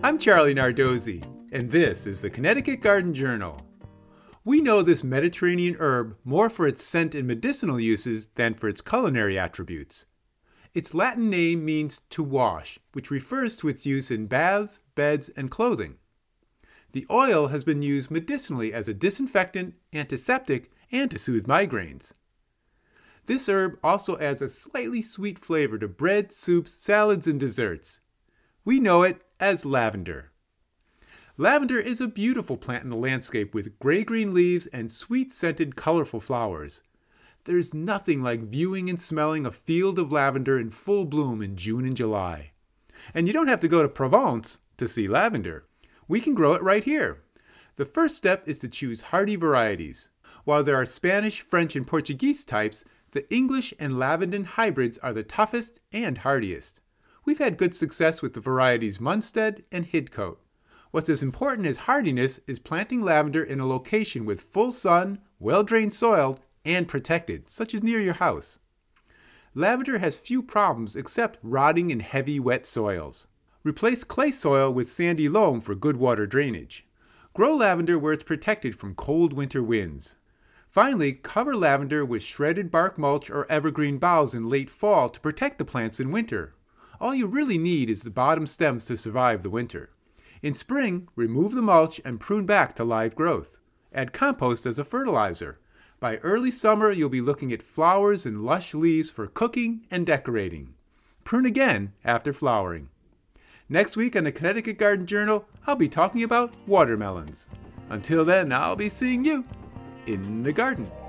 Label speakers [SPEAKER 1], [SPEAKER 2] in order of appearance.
[SPEAKER 1] I'm Charlie Nardozzi, and this is the Connecticut Garden Journal. We know this Mediterranean herb more for its scent and medicinal uses than for its culinary attributes. Its Latin name means to wash, which refers to its use in baths, beds, and clothing. The oil has been used medicinally as a disinfectant, antiseptic, and to soothe migraines. This herb also adds a slightly sweet flavor to bread, soups, salads, and desserts. We know it as lavender. Lavender is a beautiful plant in the landscape with gray-green leaves and sweet-scented, colorful flowers. There's nothing like viewing and smelling a field of lavender in full bloom in June and July. And you don't have to go to Provence to see lavender. We can grow it right here. The first step is to choose hardy varieties. While there are Spanish, French, and Portuguese types, the English and Lavandin hybrids are the toughest and hardiest. We've had good success with the varieties Munstead and Hidcote. What's as important as hardiness is planting lavender in a location with full sun, well-drained soil, and protected, such as near your house. Lavender has few problems except rotting in heavy, wet soils. Replace clay soil with sandy loam for good water drainage. Grow lavender where it's protected from cold winter winds. Finally, cover lavender with shredded bark mulch or evergreen boughs in late fall to protect the plants in winter. All you really need is the bottom stems to survive the winter. In spring, remove the mulch and prune back to live growth. Add compost as a fertilizer. By early summer, you'll be looking at flowers and lush leaves for cooking and decorating. Prune again after flowering. Next week on the Connecticut Garden Journal, I'll be talking about watermelons. Until then, I'll be seeing you in the garden.